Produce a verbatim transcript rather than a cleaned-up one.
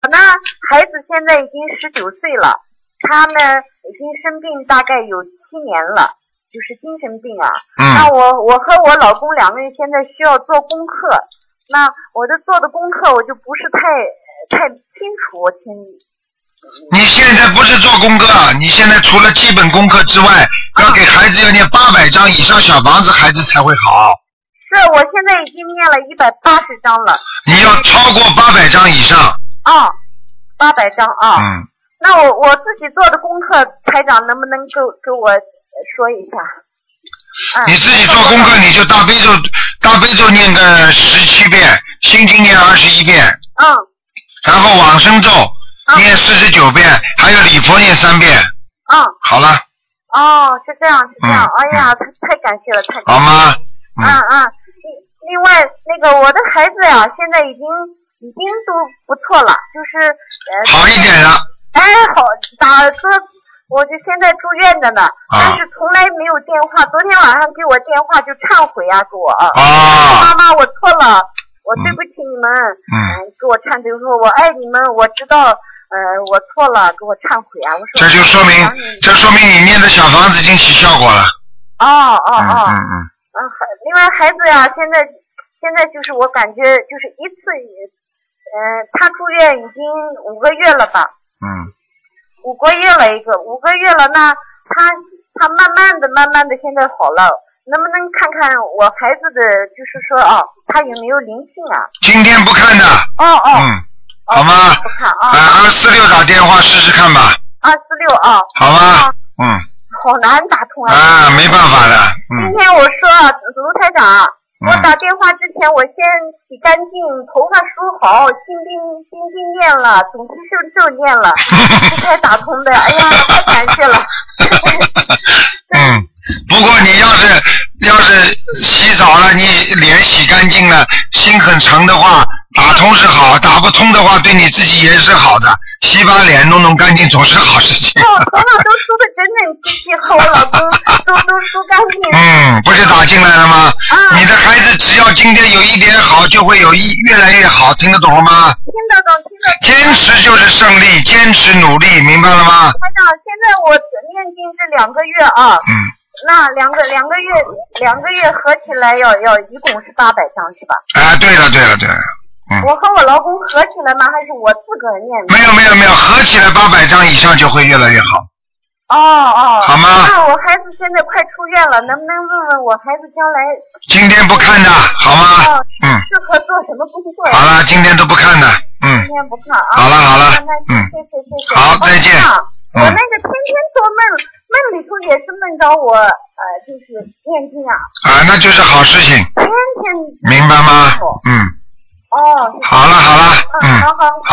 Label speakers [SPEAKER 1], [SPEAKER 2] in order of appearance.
[SPEAKER 1] 那孩子现在已经十九岁了，他呢已经生病大概有七年了，就是精神病啊。
[SPEAKER 2] 嗯。
[SPEAKER 1] 那我我和我老公两个人现在需要做功课，那我的做的功课我就不是太太清楚，我听。
[SPEAKER 2] 你现在不是做功课，你现在除了基本功课之外，要给孩子要念八百张以上小房子，孩子才会好。
[SPEAKER 1] 是，我现在已经念了一百八十张了。
[SPEAKER 2] 你要超过八百张以上。
[SPEAKER 1] 啊，八百张啊。
[SPEAKER 2] 嗯。
[SPEAKER 1] 那我我自己做的功课，台长能不能给给我说一下？嗯、
[SPEAKER 2] 你自己做功课，你就大悲咒大悲咒念个十七遍，心经念二十一遍。
[SPEAKER 1] 嗯。
[SPEAKER 2] 然后往生咒念四十九遍，还有礼佛念三遍。
[SPEAKER 1] 嗯。
[SPEAKER 2] 好了。
[SPEAKER 1] 哦，是这样，是这样。
[SPEAKER 2] 嗯、
[SPEAKER 1] 哎呀，太太感谢了，太感谢了。
[SPEAKER 2] 好吗？
[SPEAKER 1] 嗯嗯。另外，那个我的孩子呀、啊，现在已经已经都不错了，就是呃。
[SPEAKER 2] 好一点了。
[SPEAKER 1] 哎，好，打说，我就现在住院的呢，
[SPEAKER 2] 啊、
[SPEAKER 1] 但是从来没有电话。昨天晚上给我电话就忏悔啊，给我啊。
[SPEAKER 2] 啊。
[SPEAKER 1] 妈妈，我错了，我对不起你们。
[SPEAKER 2] 嗯。
[SPEAKER 1] 嗯，给我忏悔，说我爱你们，我知道，呃，我错了，给我忏悔啊。我说。
[SPEAKER 2] 这就说明，这说明你念的小房子已经起效果了。
[SPEAKER 1] 哦哦哦。
[SPEAKER 2] 嗯嗯。
[SPEAKER 1] 嗯，另外孩子呀、啊，现在现在就是我感觉就是一次，嗯、呃，他住院已经五个月了吧？
[SPEAKER 2] 嗯。
[SPEAKER 1] 五个月了一个，五个月了，那他他慢慢的慢慢的现在好了，能不能看看我孩子的，就是说哦，他有没有灵性啊？
[SPEAKER 2] 今天不看的。
[SPEAKER 1] 哦哦。
[SPEAKER 2] 嗯。好吗？
[SPEAKER 1] 不看啊。
[SPEAKER 2] 二四六打电话试试看吧。
[SPEAKER 1] 二四六啊。
[SPEAKER 2] 好吧。嗯。
[SPEAKER 1] 好难打通啊！
[SPEAKER 2] 啊，没办法的。嗯。
[SPEAKER 1] 今天我说卢台长，嗯、我打电话之前我先洗干净，头发梳好，心经心经念了，总提咒咒念了，这才打通的。哎呀，太感谢了。
[SPEAKER 2] 嗯，不过你要是要是洗澡了，你脸洗干净了，心很诚的话，打通是好；打不通的话，对你自己也是好的。洗把脸弄弄干净总是好事情。
[SPEAKER 1] 哦，头发都梳得整整齐齐，和我老公都都梳干净。
[SPEAKER 2] 嗯，不是打进来了吗？
[SPEAKER 1] 啊。
[SPEAKER 2] 你的孩子只要今天有一点好，就会有一越来越好，听得懂了吗？
[SPEAKER 1] 听得懂，听得懂。
[SPEAKER 2] 坚持就是胜利，坚持努力，明白了吗？
[SPEAKER 1] 台长，现在我念经这两个月啊。
[SPEAKER 2] 嗯。
[SPEAKER 1] 那两个两个月两个月合起来要要一共是八百张是吧？
[SPEAKER 2] 啊，对了对了对了。嗯、
[SPEAKER 1] 我和我老公合起来吗？还是我自个儿念？
[SPEAKER 2] 没有没有没有，合起来八百张以上就会越来越好。
[SPEAKER 1] 哦哦。
[SPEAKER 2] 好吗？
[SPEAKER 1] 那我孩子现在快出院了，能不能问问我孩子将来？
[SPEAKER 2] 今天不看的，好吗？
[SPEAKER 1] 哦、嗯。适合做什么工作？
[SPEAKER 2] 好了，今天都不看的，嗯。
[SPEAKER 1] 今天不看啊。
[SPEAKER 2] 好了好了，嗯。
[SPEAKER 1] 谢谢谢谢。
[SPEAKER 2] 好，再见。
[SPEAKER 1] 我那个天天做梦，梦里头也是梦着我，呃，就是念经啊。
[SPEAKER 2] 啊，那就是好事情。
[SPEAKER 1] 天天。
[SPEAKER 2] 明白吗？嗯。
[SPEAKER 1] 哦。
[SPEAKER 2] 好了好了，嗯。
[SPEAKER 1] 好好，